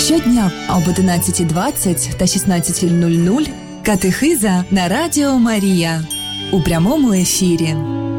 Щодня об 11:20 та 16:00 катехиза на Радіо Марія у прямому ефірі.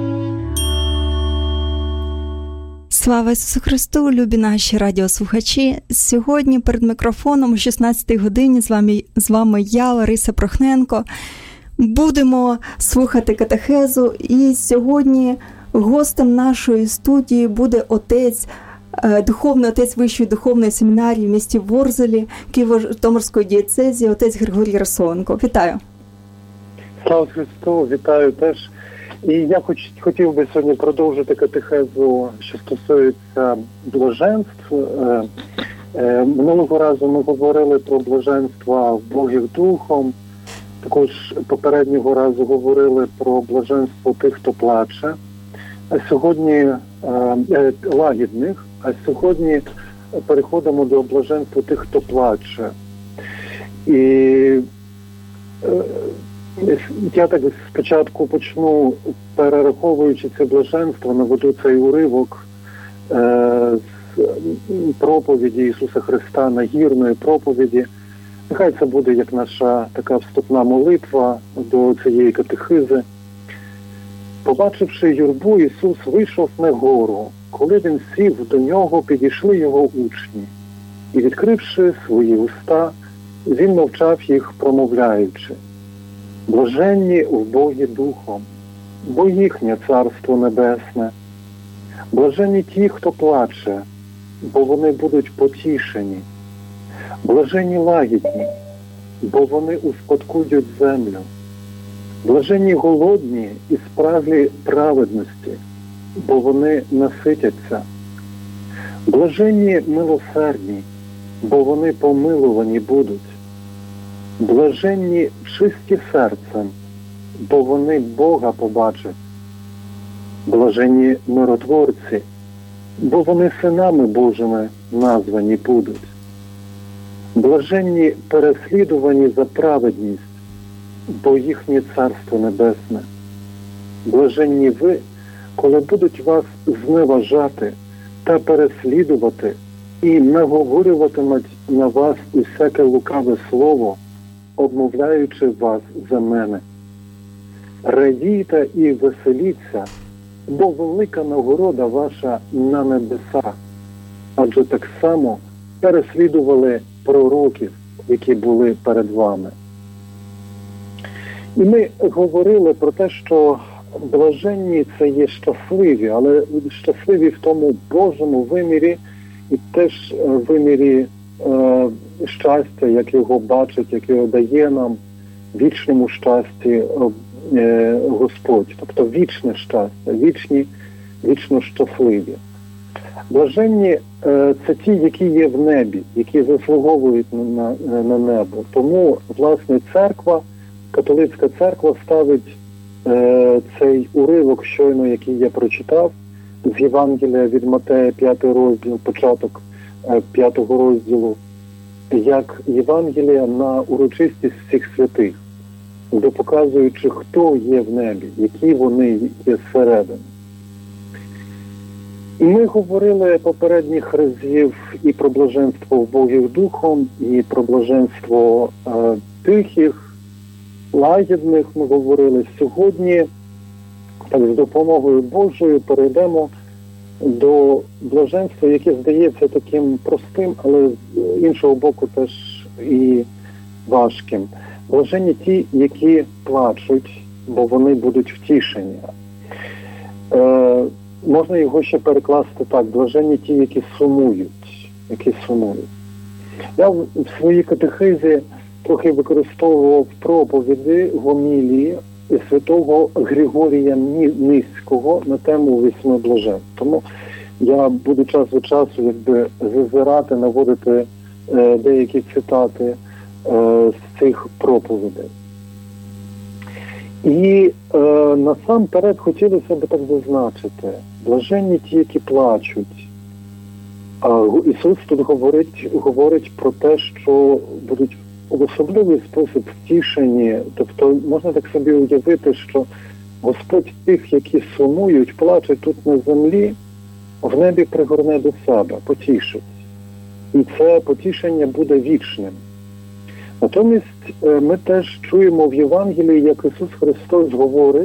Слава Ісусу Христу, любі наші радіослухачі! Сьогодні перед мікрофоном о 16-й годині з вами я, Лариса Прохненко. Будемо слухати катехезу, і сьогодні гостем нашої студії буде духовний отець Вищої духовної семінарії в місті Ворзелі Києво-Житомирської дієцезії, отець Григорій Росоленко. Вітаю! Слава Христу, вітаю теж. І я хотів би сьогодні продовжити катехезу, що стосується блаженств. Минулого разу ми говорили про блаженства вбогих духом, також попереднього разу говорили про блаженство тих, хто плаче, а сьогодні лагідних, а сьогодні переходимо до блаженства тих, хто плаче. І я так спочатку почну, перераховуючи це блаженство, наведу цей уривок з проповіді Ісуса Христа, нагірної проповіді. Нехай це буде як наша така вступна молитва до цієї катехизи. Побачивши юрбу, Ісус вийшов на гору. Коли Він сів до Нього, підійшли Його учні. І, відкривши свої уста, Він навчав їх, промовляючи: «Блаженні вбогі духом, бо їхнє Царство Небесне. Блаженні ті, хто плаче, бо вони будуть потішені. Блаженні лагідні, бо вони успадкують землю. Блаженні голодні і справді праведності, бо вони наситяться. Блаженні милосердні, бо вони помилувані будуть. Блаженні чисті серцем, бо вони Бога побачать. Блаженні миротворці, бо вони синами Божими названі будуть. Блаженні переслідувані за праведність, бо їхнє Царство Небесне. Блаженні ви, коли будуть вас зневажати та переслідувати і наговорюватимуть на вас усяке лукаве слово, обмовляючи вас за мене. Радійте і веселіться, бо велика нагорода ваша на небесах, адже так само переслідували пророків, які були перед вами». І ми говорили про те, що блаженні – це є щасливі, але щасливі в тому Божому вимірі і теж в вимірі щастя, як його бачить, як його дає нам, вічному щасті Господь. Тобто вічне щастя, вічно щасливі. Блаженні – це ті, які є в небі, які заслуговують на небо. Тому, власне, церква, католицька церква ставить цей уривок щойно, який я прочитав, з Євангелія від Матея, 5 розділ, початок 5 розділу, як Євангелія на урочистість всіх святих, допоказуючи, хто є в небі, які вони є зсередини. І ми говорили попередніх разів і про блаженство вбогих духом, і про блаженство тихих, лагідних ми говорили. Сьогодні, так, з допомогою Божою перейдемо до блаженства, яке здається таким простим, але з іншого боку теж і важким. Блаженні ті, які плачуть, бо вони будуть втішені. Можна його ще перекласти так: блаженні ті, які сумують. Я в своїй катехизі трохи використовував проповіді, гомілії святого Григорія Низького на тему 8 блаженств. Тому я буду час від часу зазирати, наводити деякі цитати з цих проповідей. І насамперед хотілося б так зазначити: блаженні ті, які плачуть. Ісус тут говорить про те, що будуть в особливий спосіб втішені. Тобто можна так собі уявити, що Господь тих, які сумують, плачуть тут на землі, в небі пригорне до себе, потішить. і це потішення буде вічним. Натомість ми теж чуємо в Євангелії, як Ісус Христос говорить,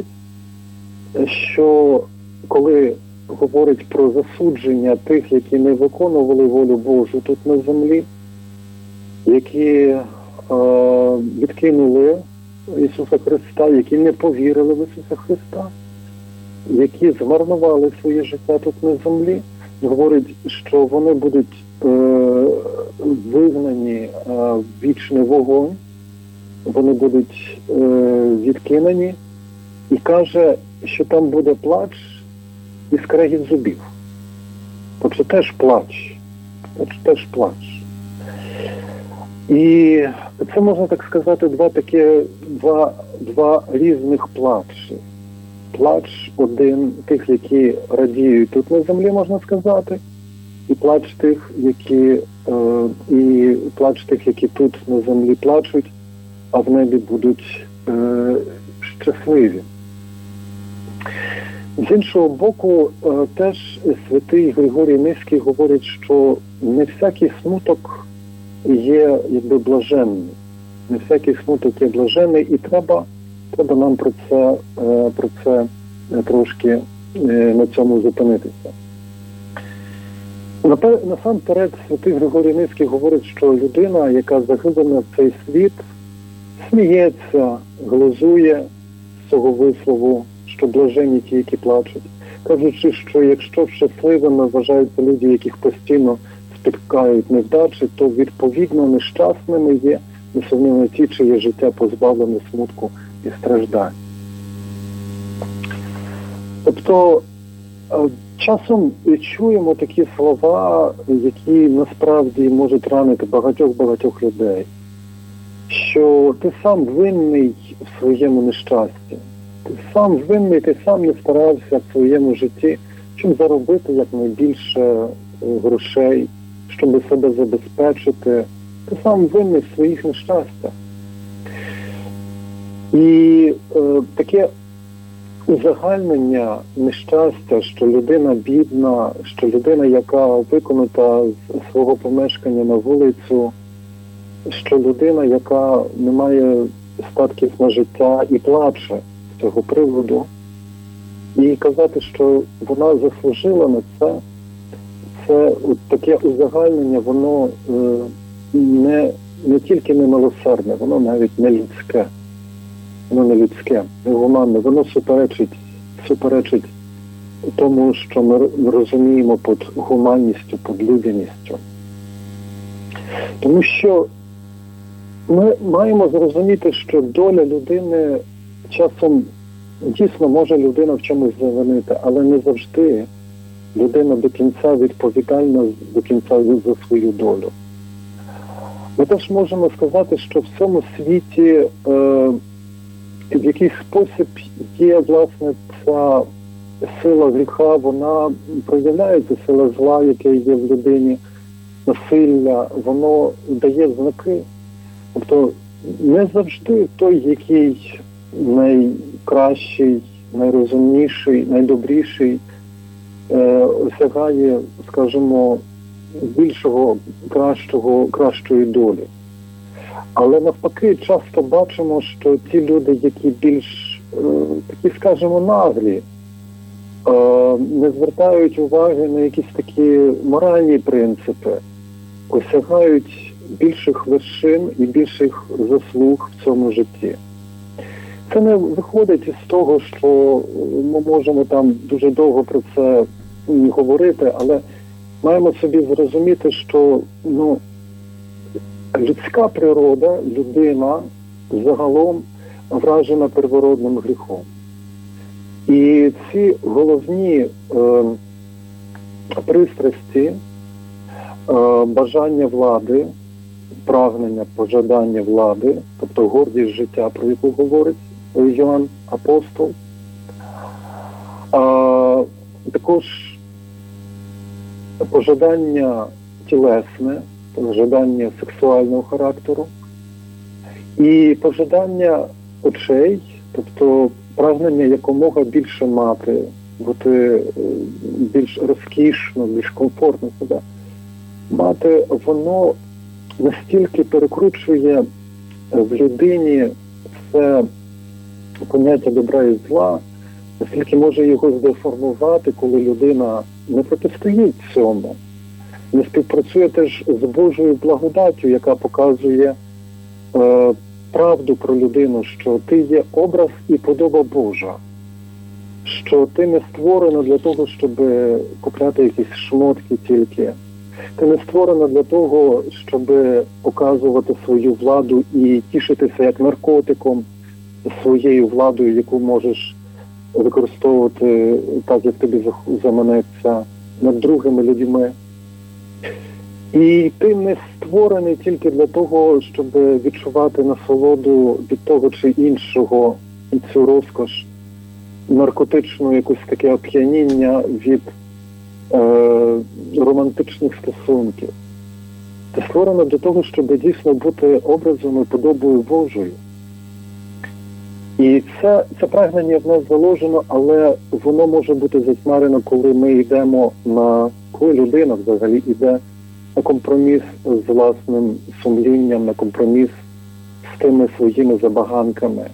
що коли говорить про засудження тих, які не виконували волю Божу тут на землі, які відкинули Ісуса Христа, які не повірили в Ісуса Христа, які змарнували своє життя тут на землі, говорить, що вони будуть вигнані в вічний вогонь, вони будуть відкинені, і каже, що там буде плач і скрегіт зубів. Тобто теж плач. І це, можна так сказати, два різних плачі. Плач один тих, які радіють тут на землі, можна сказати, і плач тих, які тут на землі плачуть, а в небі будуть щасливі. З іншого боку, теж святий Григорій Низький говорить, що не всякий смуток є блаженний. Не всякий смуток є блаженний, і треба нам про це трошки на цьому зупинитися. Насамперед, святий Григорій Низький говорить, що людина, яка загублена в цей світ, сміється, глузує з цього вислову, що блаженні ті, які плачуть. Кажучи, що якщо щасливими вважаються люди, яких постійно спіткають невдачі, то відповідно нещасними є несумнівно ті, чиє життя позбавлене смутку і страждань. Тобто, часом чуємо такі слова, які насправді можуть ранити багатьох людей, що ти сам винний в своєму нещасті, ти сам винний, ти сам не старався в своєму житті, щоб заробити якнайбільше грошей, щоб себе забезпечити, ти сам винний в своїх нещастях. І таке узагальнення нещастя, що людина бідна, що людина, яка виконута з свого помешкання на вулицю, що людина, яка не має статків на життя і плаче з цього приводу, і казати, що вона заслужила на це таке узагальнення, воно не тільки не милосердне, воно навіть не людське. Воно не людське, не гуманне, воно суперечить тому, що ми розуміємо під гуманністю, під людяністю. Тому що ми маємо зрозуміти, що доля людини часом дійсно може людина в чомусь завинити, але не завжди людина до кінця відповідальна до кінця за свою долю. Ми теж можемо сказати, що в цьому світі в якийсь спосіб є, власне, ця сила гріха, вона проявляється, сила зла, яке є в людині, насилля, воно дає знаки. Тобто не завжди той, який найкращий, найрозумніший, найдобріший, осягає, скажімо, більшого, кращої долі. Але навпаки, часто бачимо, що ті люди, які більш, такі, скажімо, наглі, не звертають уваги на якісь такі моральні принципи, осягають більших вершин і більших заслуг в цьому житті. Це не виходить із того, що ми можемо там дуже довго про це говорити, але маємо собі зрозуміти, що людська природа, людина загалом вражена первородним гріхом. І ці головні пристрасті, бажання влади, прагнення, пожадання влади, тобто гордість життя, про яку говорить Йоанн Апостол, також пожадання тілесне, пожадання сексуального характеру і пожадання очей, тобто прагнення якомога більше мати, бути більш розкішно, більш комфортно себе. мати, воно настільки перекручує в людині це поняття добра і зла, настільки може його здеформувати, коли людина не протистоїть цьому, не співпрацює теж з Божою благодаттю, яка показує правду про людину, що ти є образ і подоба Божа, що ти не створена для того, щоб купляти якісь шмотки тільки. Ти не створена для того, щоб показувати свою владу і тішитися як наркотиком своєю владою, яку можеш використовувати так, як тобі заманеться, над другими людьми. І ти не створений тільки для того, щоб відчувати насолоду від того чи іншого, і цю розкош, наркотичну якусь таке оп'яніння від романтичних стосунків. Ти створено для того, щоб дійсно бути образом і подобою Божою. І це прагнення в нас заложено, але воно може бути затьмарено, коли ми йдемо коли людина взагалі йде на компроміс з власним сумлінням, на компроміс з тими своїми забаганками.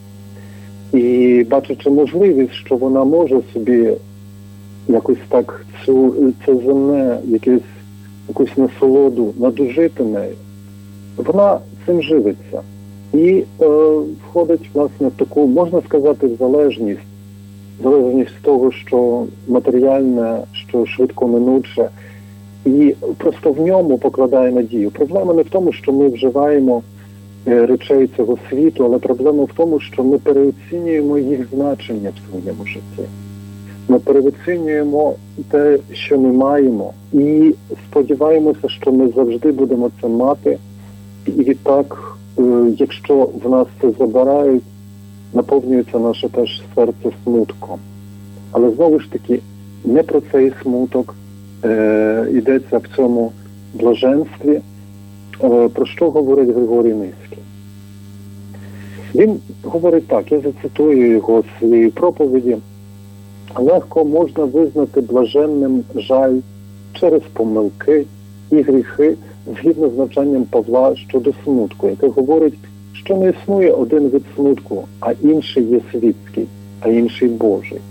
І бачачи можливість, що вона може собі якось так це земне, якусь насолоду надужити нею, вона цим живиться. І входить, власне, в таку, можна сказати, в залежність з того, що матеріальне, що швидко минуче, і просто в ньому покладає надію. Проблема не в тому, що ми вживаємо речей цього світу, але проблема в тому, що ми переоцінюємо їх значення в своєму житті. Ми переоцінюємо те, що ми маємо, і сподіваємося, що ми завжди будемо це мати. І відтак, якщо в нас це забирають, наповнюється наше теж серце смутком. Але знову ж таки, не про цей смуток йдеться в цьому блаженстві, про що говорить Григорій Низький. Він говорить так, я зацитую його з своєї проповіді: легко можна визнати блаженним жаль через помилки і гріхи, згідно з навчанням Павла щодо смутку, яке говорить, що не існує один вид смутку, а інший є світський, а інший Божий.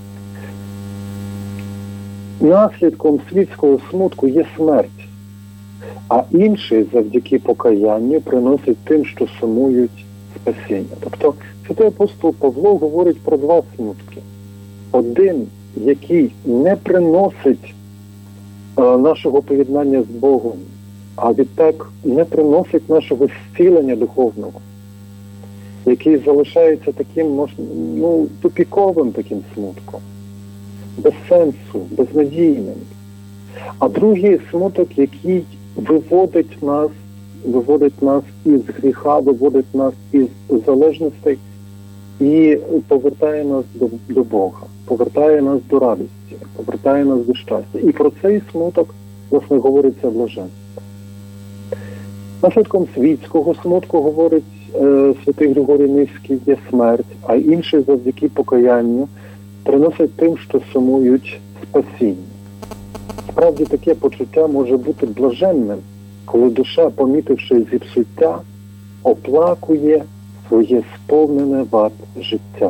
Наслідком світського смутку є смерть, а інший завдяки покаянню приносить тим, що сумують, спасіння. Тобто святий апостол Павло говорить про два смутки. Один, який не приносить нашого поєднання з Богом, а відтак не приносить нашого зцілення духовного, який залишається таким, тупіковим таким смутком, без сенсу, безнадійним. А другий смуток, який виводить нас із гріха, виводить нас із залежностей і повертає нас до Бога, повертає нас до радості, повертає нас до щастя. І про цей смуток, власне, говориться блаженство. Наслідком світського смутку, говорить святий Григорій Низький, є смерть, а інший завдяки покаянню приносить тим, що сумують, спасіння. Справді таке почуття може бути блаженним, коли душа, помітивши зіпсуття, оплакує своє сповнене вад життя.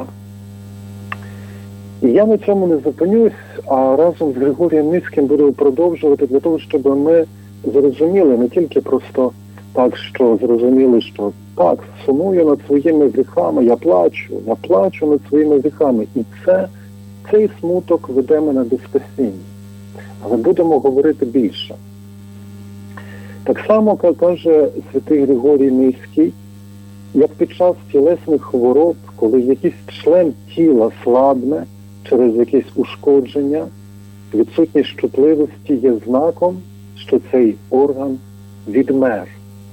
І я на цьому не зупинюсь, а разом з Григорієм Низьким буду продовжувати для того, щоб ми зрозуміли, не тільки просто так, що зрозуміли, що так, сумую над своїми гріхами, я плачу над своїми гріхами. І цей смуток веде мене до спасіння. Але будемо говорити більше. Так само, як каже святий Григорій Низький, як під час тілесних хвороб, коли якийсь член тіла слабне через якесь ушкодження, відсутність чутливості є знаком, що цей орган відмер.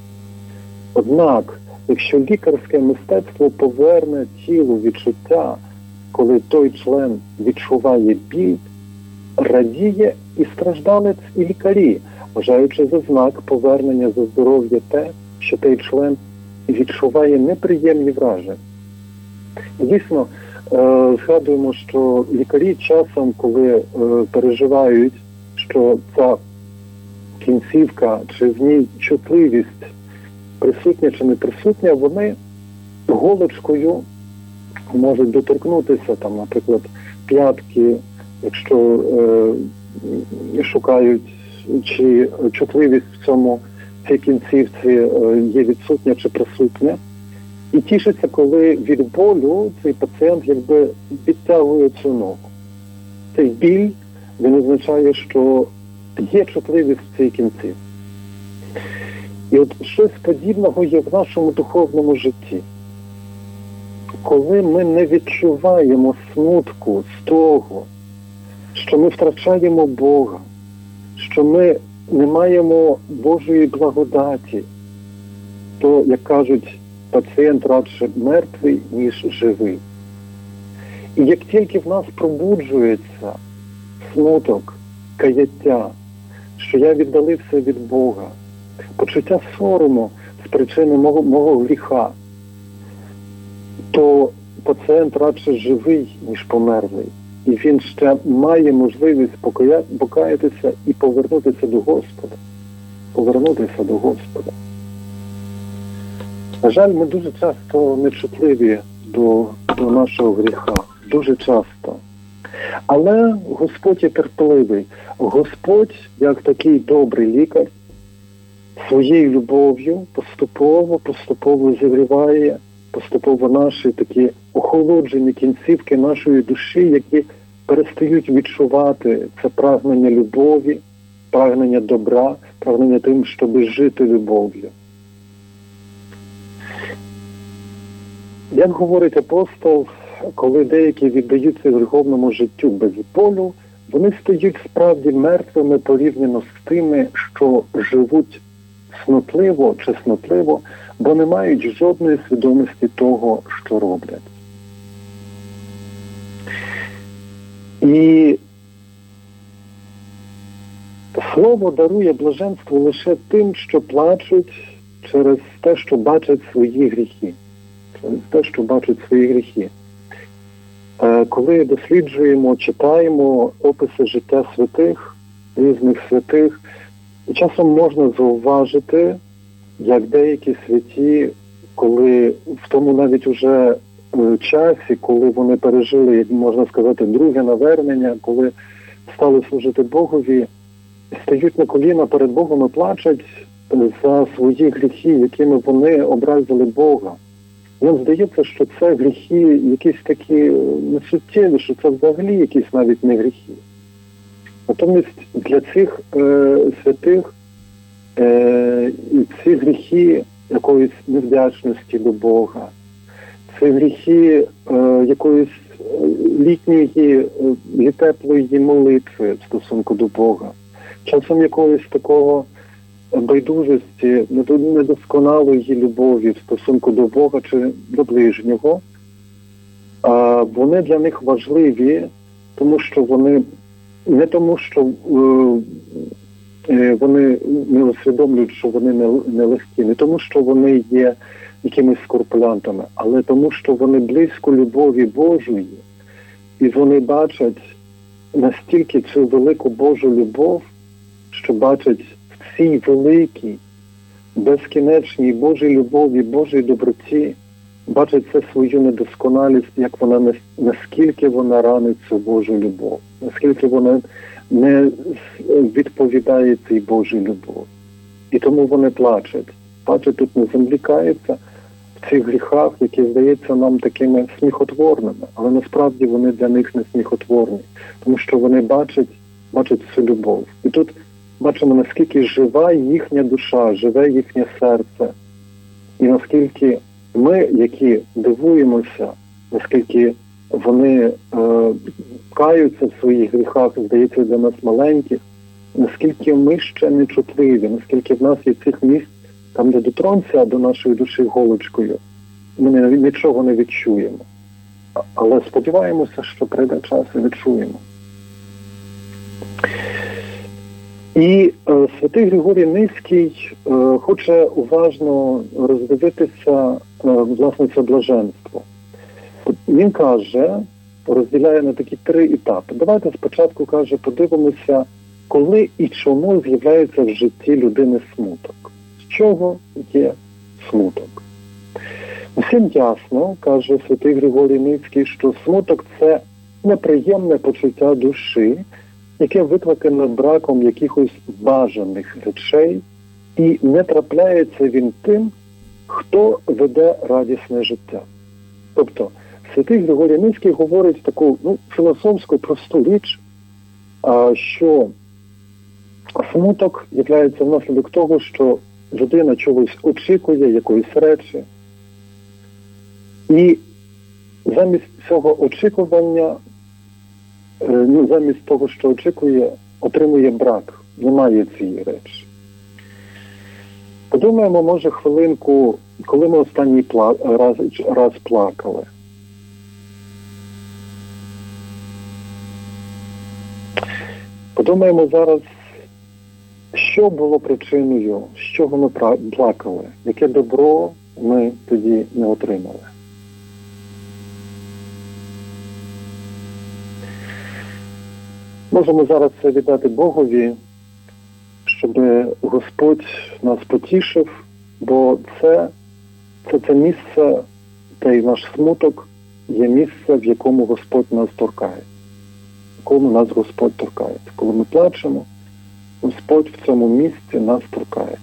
Однак, якщо лікарське мистецтво поверне тілу відчуття, коли той член відчуває біль, радіє і страждалець, і лікарі, вважаючи за знак повернення за здоров'я те, що той член відчуває неприємні враження. І дійсно, згадуємо, що лікарі часом, коли переживають, що ця кінцівка, чи в ній чутливість присутня чи не присутня, вони голочкою можуть доторкнутися, там, наприклад, п'ятки, якщо шукають, чи чутливість в цій кінцівці є відсутня чи присутня. І тішиться, коли від болю цей пацієнт якби підтягує цю ногу. Цей біль, він означає, що є чутливість в цій кінцівці. І от щось подібного є в нашому духовному житті. Коли ми не відчуваємо смутку з того, що ми втрачаємо Бога, що ми не маємо Божої благодаті, то, як кажуть, пацієнт радше мертвий, ніж живий. І як тільки в нас пробуджується смуток, каяття, що я віддалився від Бога, почуття сорому з причини мого гріха, то пацієнт радше живий, ніж померлий. І він ще має можливість покаятися і повернутися до Господа. Повернутися до Господа. На жаль, ми дуже часто нечутливі до нашого гріха. Дуже часто. Але Господь є терпеливий. Господь, як такий добрий лікар, своєю любов'ю поступово зігріває, поступово наші такі охолоджені кінцівки нашої душі, які перестають відчувати це прагнення любові, прагнення добра, прагнення тим, щоб жити любов'ю. Як говорить апостол, коли деякі віддаються гріховному життю без болю, вони стають справді мертвими порівняно з тими, що живуть снотливо чи снотливо, бо не мають жодної свідомості того, що роблять. І слово дарує блаженство лише тим, що плачуть через те, що бачать свої гріхи. Через те, що бачать свої гріхи. Коли досліджуємо, читаємо описи життя святих, різних святих, часом можна зауважити, як деякі святі, коли в тому навіть уже часі, коли вони пережили, як можна сказати, друге навернення, коли стали служити Богові, стають на коліна перед Богом і плачуть за свої гріхи, якими вони образили Бога. Їм здається, що це гріхи якісь такі несуттєві, що це взагалі якісь навіть не гріхи. Натомість для цих святих ці гріхи якоїсь невдячності до Бога, ці гріхи якоїсь літньої і теплої молитви в стосунку до Бога, часом якогось такого байдужості, недосконалої любові в стосунку до Бога чи до ближнього, вони для них важливі, тому що вони не тому, що вони не усвідомлюють, що вони не легкі, не тому, що вони є якимись скорпулянтами, але тому, що вони близько любові Божої, і вони бачать настільки цю велику Божу любов, що бачать в цій великій, безкінечній Божій любові, Божій доброті, бачать це свою недосконалість, як вона, наскільки вона ранить цю Божу любов, наскільки вона не відповідає цій Божій любові. І тому вони плачуть. Плачуть тут на землі, каються в цих гріхах, які здаються нам такими сміхотворними, але насправді вони для них не сміхотворні, тому що вони бачать цю любов. І тут бачимо, наскільки жива їхня душа, живе їхнє серце, і наскільки ми, які дивуємося, наскільки вони каються в своїх гріхах, здається для нас маленьких, наскільки ми ще не чутливі, наскільки в нас є цих місць, там, де дотронься до нашої душі голочкою, ми нічого не відчуємо. Але сподіваємося, що прийде час і відчуємо. І святий Григорій Низький хоче уважно роздивитися, власне, це блаженство. Він каже, розділяє на такі 3 етапи. Давайте спочатку, каже, подивимося коли і чому з'являється в житті людини смуток? З чого є смуток? Усім ясно, каже святий Григорій Ницький, що смуток – це неприємне почуття душі, яке викликане браком якихось бажаних речей, і не трапляється він тим, хто веде радісне життя. Тобто, святий Григорій Ницький говорить таку філософську просту річ, що смуток є внаслідок того, що людина чогось очікує, якоїсь речі, і замість цього очікування, замість того, що очікує, отримує брак, немає цієї речі. Подумаємо, може, хвилинку, коли ми останній раз плакали. Подумаємо зараз, що було причиною, з чого ми плакали, яке добро ми тоді не отримали. Можемо зараз це віддати Богові, щоб Господь нас потішив, бо це місце, та й наш смуток є місце, в якому Господь нас торкає. В якому нас Господь торкає. Коли ми плачемо, Господь в цьому місці нас торкає.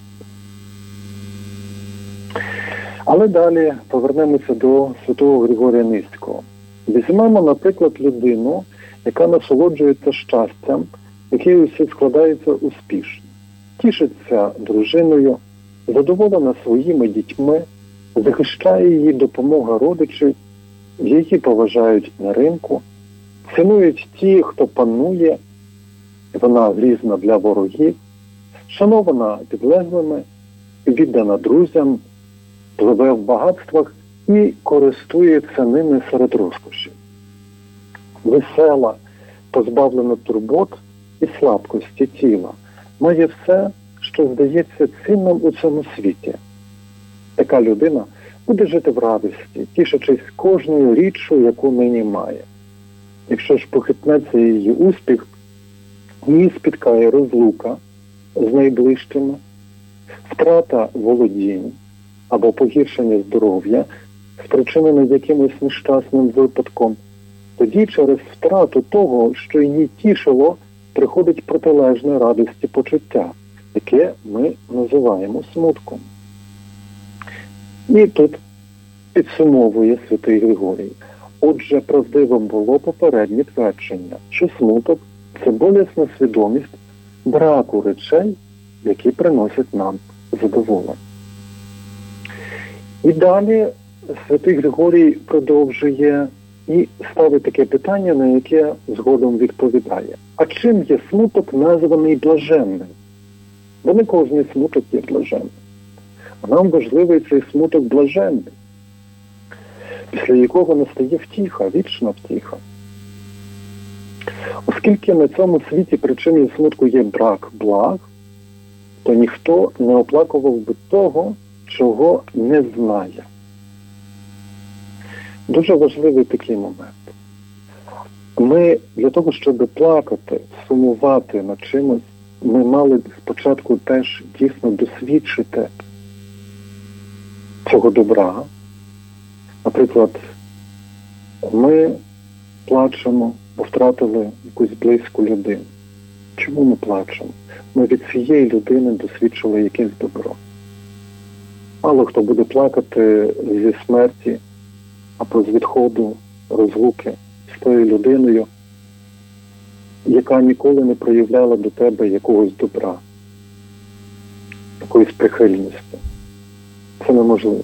Але далі повернемося до святого Григорія Ницького. Візьмемо, наприклад, людину, яка насолоджується щастям, яке усі складається успішно. Тішиться дружиною, задоволена своїми дітьми, захищає її допомога родичів, її поважають на ринку, цінують ті, хто панує, вона грізна для ворогів, шанована підлеглими, віддана друзям, пливе в багатствах і користується ними серед розкошів. Весела, позбавлена турбот і слабкості тіла, має все, що здається цінним у цьому світі. Така людина буде жити в радості, тішачись кожною річчю, яку нині має. Якщо ж похитнеться її успіх, її спіткає розлука з найближчими, втрата володінь або погіршення здоров'я, спричинене якимось нещасним випадком, тоді через втрату того, що її тішило, приходить протилежне радості почуття, яке ми називаємо смутком. І тут підсумовує святий Григорій. Отже, правдивим було попереднє твердження, що смуток – це болісна свідомість браку речей, які приносять нам задоволення. І далі святий Григорій продовжує і ставить таке питання, на яке згодом відповідає. А чим є смуток, названий блаженним? Бо не кожний смуток є блаженним. А нам важливий цей смуток блаженний, після якого настає втіха, вічна втіха. Оскільки на цьому світі причиною смутку є брак благ, то ніхто не оплакував би того, чого не знає. Дуже важливий такий момент. Ми для того, щоб плакати, сумувати над чимось, ми мали спочатку теж дійсно досвідчити цього добра. Наприклад, ми плачемо, бо втратили якусь близьку людину. Чому ми плачемо? Ми від цієї людини досвідчили якесь добро. Мало хто буде плакати зі смерті або з відходу, розлуки з тою людиною, яка ніколи не проявляла до тебе якогось добра, якоїсь прихильності. Це неможливо.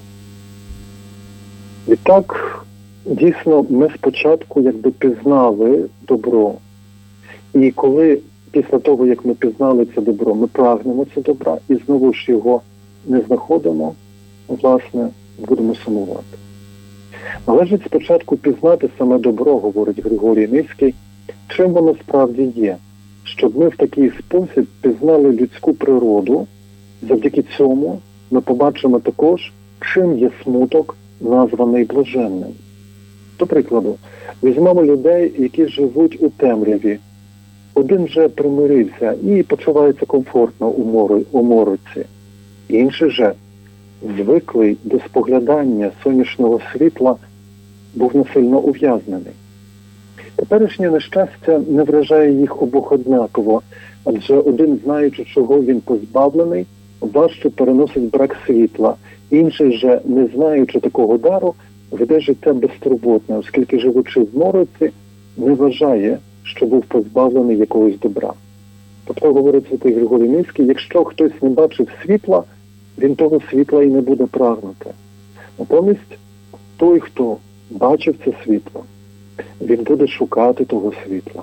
Відтак, дійсно, ми спочатку якби пізнали добро. І коли після того, як ми пізнали це добро, ми прагнемо це добра і знову ж його не знаходимо, власне, будемо сумувати. Належить спочатку пізнати саме добро, говорить Григорій Ницький, чим воно справді є, щоб ми в такий спосіб пізнали людську природу. Завдяки цьому ми побачимо також, чим є смуток, названий блаженним. До прикладу, візьмемо людей, які живуть у темряві, один вже примирився і почувається комфортно у мороці. Інший же, звиклий до споглядання сонячного світла, був насильно ув'язнений. Теперішнє нещастя не вражає їх обох однаково, адже один, знаючи, чого він позбавлений, важче переносить брак світла. Інший же, не знаючи такого дару, веде життя безтурботне, оскільки, живучи в мороці, не вважає, що був позбавлений якогось добра. Тобто, говорить святий Григорій Низький, якщо хтось не бачив світла, він того світла і не буде прагнути. Натомість, той, хто бачив це світло, він буде шукати того світла.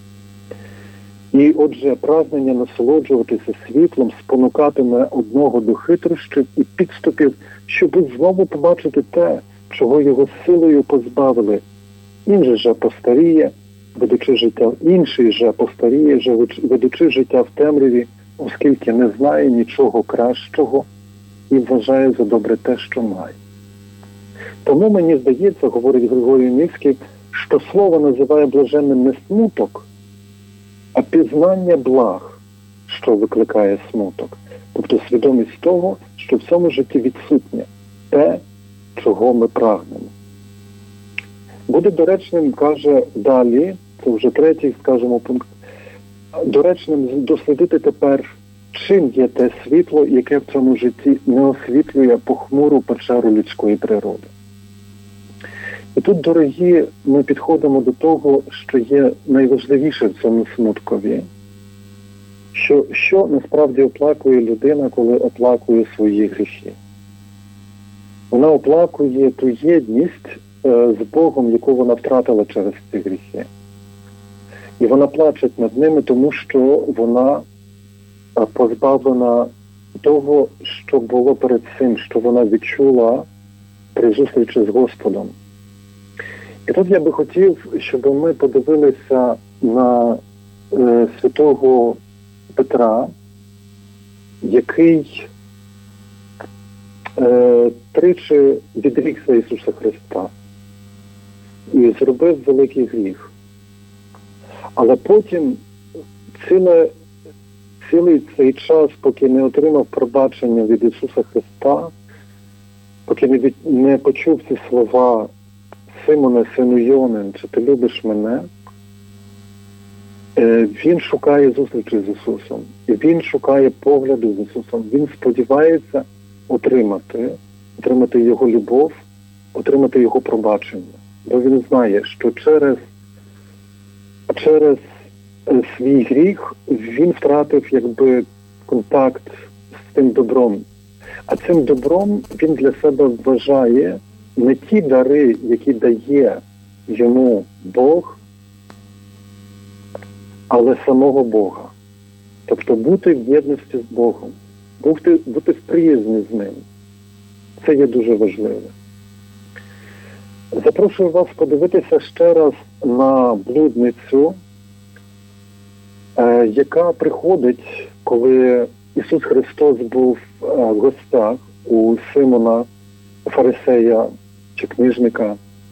І отже, прагнення насолоджуватися світлом спонукатиме одного до хитрощів і підступів, щоб знову побачити те, чого його силою позбавили. Інший же постаріє, ведучи життя в темряві, оскільки не знає нічого кращого і вважає за добре те, що має. Тому мені здається, говорить Григорій Низький, що слово називає блаженним не смуток, а пізнання благ, що викликає смуток. Тобто свідомість того, що в цьому житті відсутнє те, чого ми прагнемо. Буде доречним, каже далі, це вже третій, скажімо, пункт, доречним дослідити тепер, чим є те світло, яке в цьому житті не освітлює похмуру печеру людської природи. І тут, дорогі, ми підходимо до того, що є найважливіше в цьому смуткові. Що насправді оплакує людина, коли оплакує свої гріхи? Вона оплакує ту єдність з Богом, яку вона втратила через ці гріхи. І вона плаче над ними, тому що вона позбавлена того, що було перед цим, що вона відчула при зустрічі з Господом. І тут я би хотів, щоб ми подивилися на святого Петра, який тричі відрікся Ісуса Христа і зробив великий гріх. Але потім цілий цей час, поки не отримав пробачення від Ісуса Христа, поки не почув ці слова «Симоне, сину Йонин, чи ти любиш мене?», він шукає зустрічі з Ісусом. І він шукає погляду з Ісусом. Він сподівається отримати Його любов, отримати Його пробачення. Бо він знає, що через свій гріх він втратив якби контакт з тим добром. А цим добром він для себе вважає не ті дари, які дає йому Бог, але самого Бога. Тобто бути в єдності з Богом, бути в приязні з Ним. Це є дуже важливо. Запрошую вас подивитися ще раз на блудницю, яка приходить, коли Ісус Христос був в гостях у Симона, фарисея чи книжника.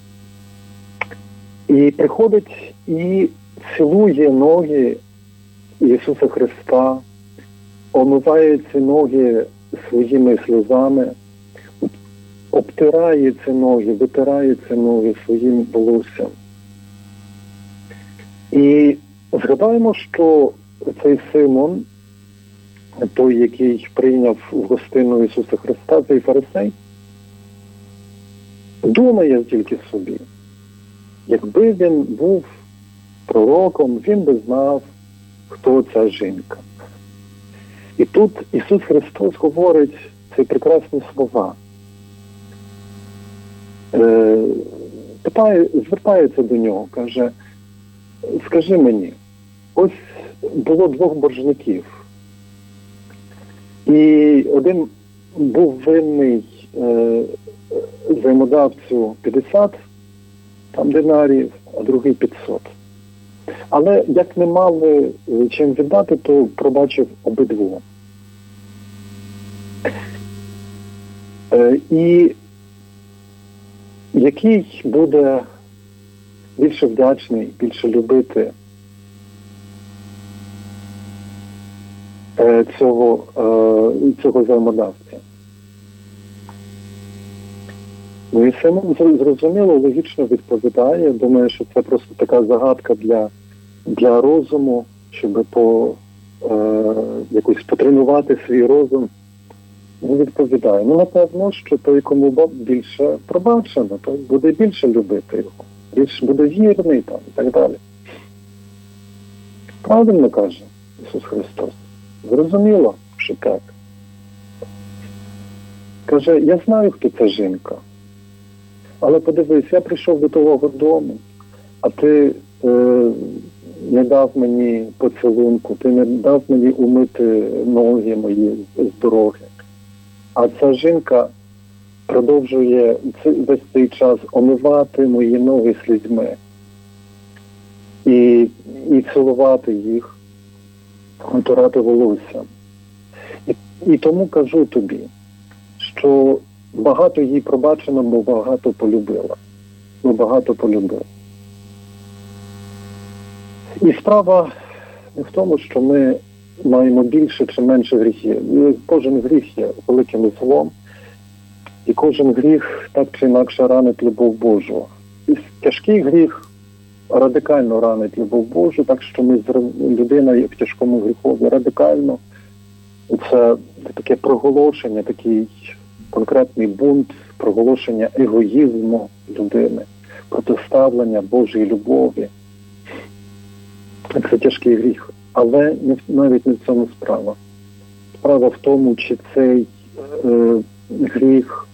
І приходить і цілує ноги Ісуса Христа, омиває ці ноги своїми сльозами, обтирає ці ноги, витирає ці ноги своїм волоссям. І згадаємо, що цей Симон, той, який прийняв в гостину Ісуса Христа, цей фарисей, думає тільки собі. Якби він був пророком, він би знав, хто ця жінка. І тут Ісус Христос говорить ці прекрасні слова. Звертається до нього, каже: скажи мені, ось було двох боржників. І один був винний взаємодавцю 50 динарів, а другий 500. Але як не мали чим віддати, то пробачив обидвом. І який буде більше вдячний, більше любити цього взаємодавця. Ну і Симон зрозуміло, логічно відповідає. Думаю, що це просто така загадка для розуму, щоб якось потренувати свій розум. Він відповідає. Ну, напевно, що той, кому більше пробачено, той буде більше любити його, більше буде вірний там і так далі. Правильно каже Ісус Христос. Зрозуміло, що так. Каже, я знаю, хто ця жінка. Але подивись, я прийшов до твого дому, а ти не дав мені поцілунку, ти не дав мені умити ноги мої з дороги. А ця жінка продовжує весь цей час омивати мої ноги слізьми і цілувати їх, отирати волосся. І тому кажу тобі, що багато їй пробачено, бо багато полюбила. Бо багато полюбила. І справа не в тому, що ми маємо більше чи менше гріхів. Кожен гріх є великим злом, і кожен гріх так чи інакше ранить любов Божу. І тяжкий гріх радикально ранить любов Божу, так що людина в тяжкому гріхові радикально. Це таке проголошення, такий конкретний бунт, проголошення егоїзму людини, протиставлення Божої любові. Це тяжкий гріх. Але навіть не в цьому справа. Справа в тому, чи цей гріх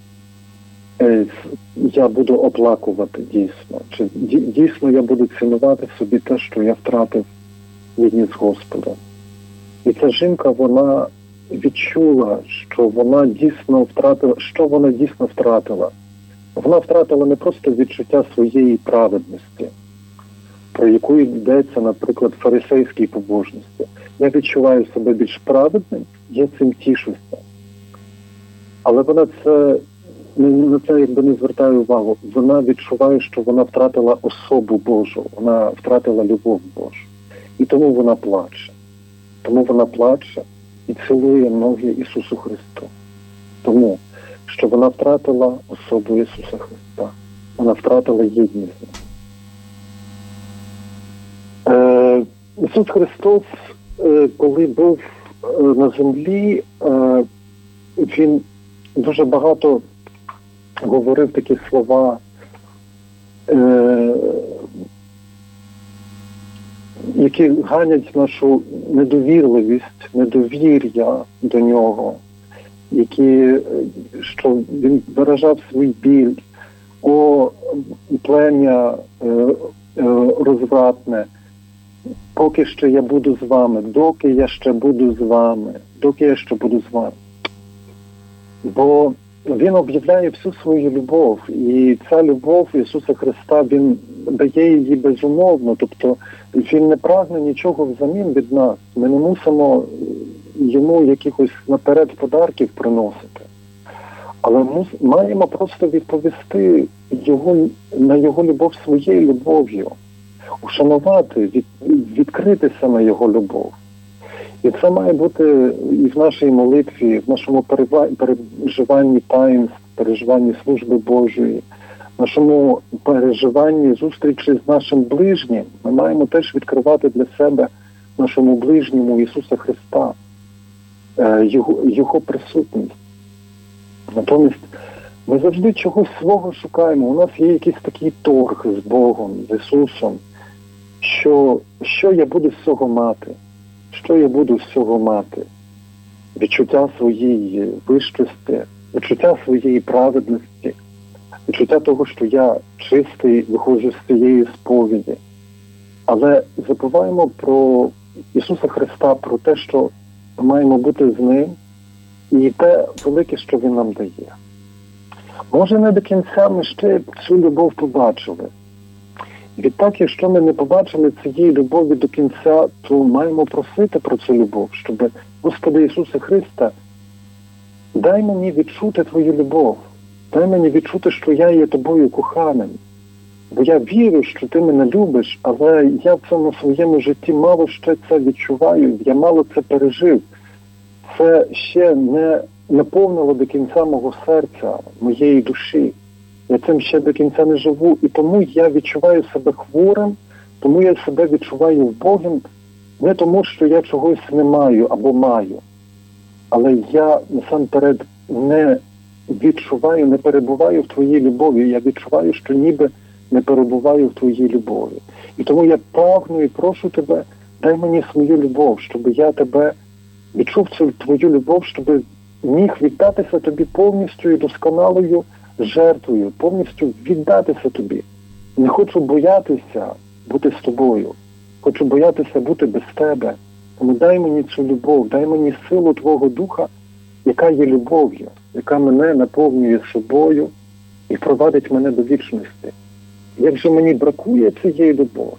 я буду оплакувати дійсно. Чи дійсно я буду цінувати в собі те, що я втратив єдність з Господом. І ця жінка, вона відчула, що вона дійсно втратила, що вона дійсно втратила. Вона втратила не просто відчуття своєї праведності, про яку йдеться, наприклад, в фарисейській побожності. Я відчуваю себе більш праведним, я цим тішуся. Але вона на це якби не звертає увагу. Вона відчуває, що вона втратила особу Божу, вона втратила любов Божу. І тому вона плаче. Тому вона плаче і цілує ноги Ісусу Христу. Тому, що вона втратила особу Ісуса Христа. Вона втратила єдність. Ісус Христос, коли був на землі, Він дуже багато говорив такі слова, які ганять нашу недовірливість, недовір'я до Нього, що Він виражав свій біль. О, плем'я розвратне, поки ще я буду з вами, доки я ще буду з вами, доки я ще буду з вами. Бо Він об'являє всю свою любов, і ця любов Ісуса Христа, Він дає її безумовно, тобто Він не прагне нічого взамін від нас. Ми не мусимо Йому якихось наперед подарків приносити. Але маємо просто відповісти на Його любов своєю любов'ю, ушанувати, відкритися на Його любов. І це має бути і в нашій молитві, в нашому переживанні таїнств, переживанні служби Божої, в нашому переживанні зустрічі з нашим ближнім. Ми маємо теж відкривати для себе нашому ближньому Ісуса Христа, Його присутність. Натомість ми завжди чогось свого шукаємо. У нас є якийсь такий торг з Богом, з Ісусом, що я буду з цього мати? Що я буду з цього мати? Відчуття своєї вищості, відчуття своєї праведності, відчуття того, що я чистий, виходжу з цієї сповіді. Але забуваємо про Ісуса Христа, про те, що ми маємо бути з Ним, і те велике, що Він нам дає. Може, не до кінця ми ще цю любов побачили. Відтак, якщо ми не побачили цієї любові до кінця, то маємо просити про цю любов, щоб, Господи Ісусе Христе, дай мені відчути Твою любов, дай мені відчути, що я є Тобою коханим. Бо я вірю, що Ти мене любиш, але я в цьому своєму житті мало ще це відчуваю, я мало це пережив. це ще не наповнило до кінця мого серця, моєї душі. Я цим ще до кінця не живу, і тому я відчуваю себе хворим, тому я себе відчуваю вбогим, не тому, що я чогось не маю або маю, але я насамперед не відчуваю, не перебуваю в твоїй любові. Я відчуваю, що ніби не перебуваю в твоїй любові. І тому я прагну і прошу тебе, дай мені свою любов, щоб я тебе відчув цю твою любов, щоб міг віддатися тобі повністю і досконалою жертвою, повністю віддатися тобі. Не хочу боятися бути з тобою, хочу боятися бути без тебе. Тому дай мені цю любов, дай мені силу Твого Духа, яка є любов'ю, яка мене наповнює собою і провадить мене до вічності. Як же мені бракує цієї любові?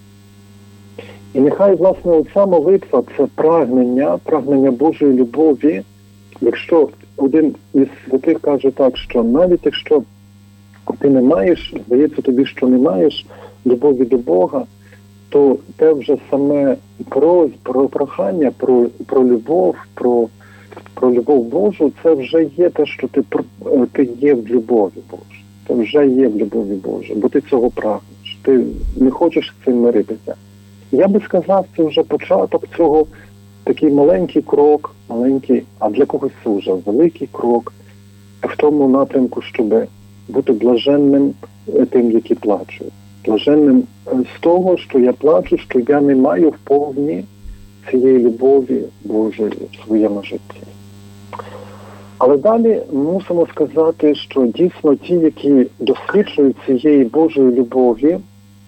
І нехай, власне, оця молитва – це прагнення Божої любові. Якщо один із святих каже так, що навіть якщо ти не маєш, здається тобі, що не маєш любові до Бога, то те вже саме про прохання, про любов, про любов Божу, це вже є те, що ти є в любові Божій. Ти вже є в любові Божій, бо ти цього прагнеш. Ти не хочеш з цим миритися. Я би сказав, це вже початок цього, такий маленький крок, а для когось це вже великий крок в тому напрямку, щоб бути блаженним тим, які плачуть. Блаженним з того, що я плачу, що я не маю вповні цієї любові Божої в своєму житті. Але далі мусимо сказати, що дійсно ті, які досліджують цієї Божої любові,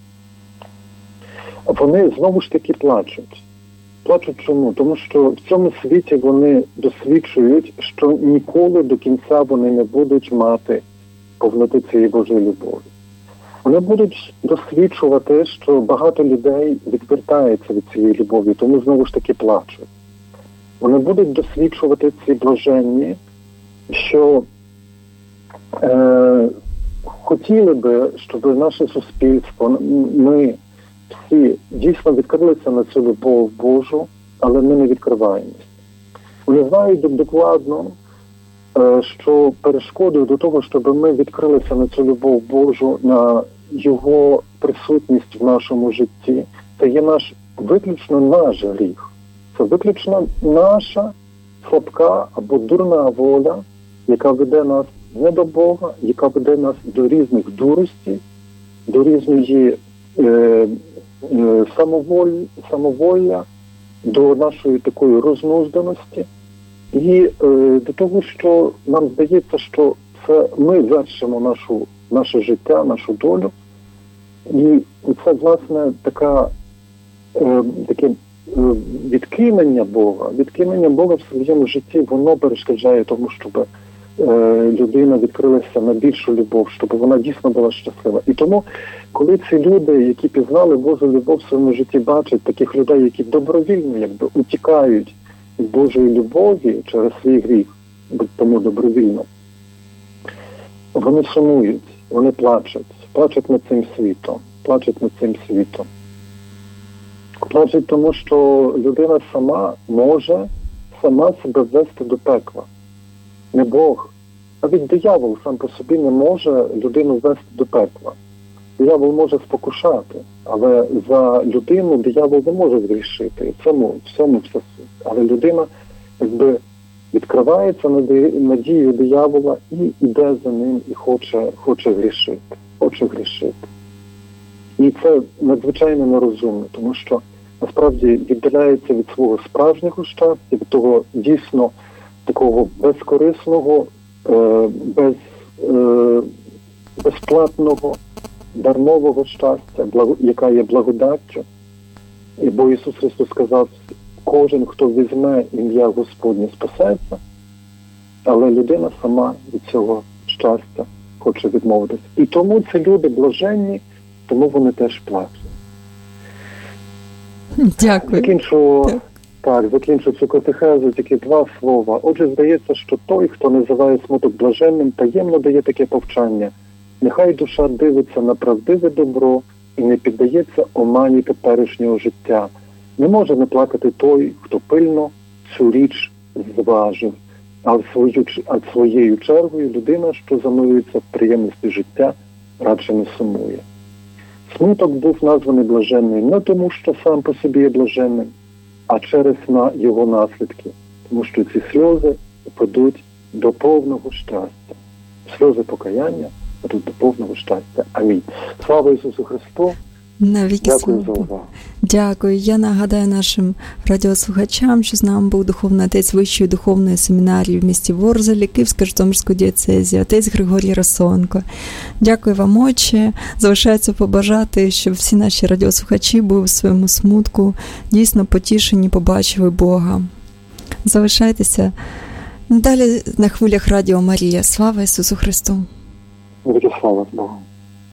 вони знову ж таки плачуть. Плачуть чому? Тому що в цьому світі вони досліджують, що ніколи до кінця вони не будуть мати повноти цієї Божої любові. Вони будуть досліджувати, що багато людей відвертаються від цієї любові, тому знову ж таки плачуть. Вони будуть досліджувати ці блаженні, що хотіли би, щоб наше суспільство, ми всі дійсно відкрилися на цю любов Божу, але ми не відкриваємося. Вони знають докладно, що перешкодою до того, щоб ми відкрилися на цю любов Божу, на Його присутність в нашому житті, це є виключно наш гріх. Це виключно наша слабка або дурна воля, яка веде нас не до Бога, яка веде нас до різних дуростей, до різної самоволля, до нашої такої рознузданості і до того, що нам здається, що це ми вершимо наше життя, нашу долю. І це, власне, таке відкинення Бога в своєму житті, воно перешкоджає тому, щоб людина відкрилася на більшу любов, щоб вона дійсно була щаслива. І тому, коли ці люди, які пізнали Божу любов в своєму житті, бачать таких людей, які добровільно утікають від Божої любові через свій гріх, тому добровільно, вони сумують, вони плачуть над цим світом, Плачуть тому, що людина сама може себе ввести до пекла. Не Бог. Навіть диявол сам по собі не може людину ввести до пекла. Диявол може спокушати, але за людину диявол не може згрішити. В цьому все суть. Але людина відкривається на надію диявола і йде за ним і хоче грішити. І це надзвичайно нерозумно, тому що насправді віддаляється від свого справжнього щастя, від того дійсно такого безкорисного, безплатного, дармового щастя, яка є благодаттю. Бо Ісус Христос сказав, кожен, хто візьме ім'я Господнє, спасеться, але людина сама від цього щастя хоче відмовитися. І тому ці люди блаженні, тому вони теж плачуть. Дякую. Закінчу цю катехезу, тільки 2 слова. Отже, здається, що той, хто називає смуток блаженним, таємно дає таке повчання. Нехай душа дивиться на правдиве добро і не піддається омані теперішнього життя. Не може не плакати той, хто пильно цю річ зважив, а своєю чергою людина, що занурюється в приємності життя, радше не сумує. Смуток був названий блаженним не тому, що сам по собі є блаженним, а через його наслідки, тому що ці сльози ведуть до повного щастя. Сльози покаяння ведуть до повного щастя. Амінь. Слава Ісусу Христу! Дякую за увагу. Дякую. Я нагадаю нашим радіослухачам, що з нами був духовний отець Вищої духовної семінарії в місті Ворзелі, Київсько-Житомирської дієцезії, отець Григорій Росонко. Дякую вам, Отче. Залишається побажати, щоб всі наші радіослухачі були в своєму смутку дійсно потішені, побачили Бога. Залишайтеся далі на хвилях Радіо Марія. Слава Ісусу Христу! Слава Богу!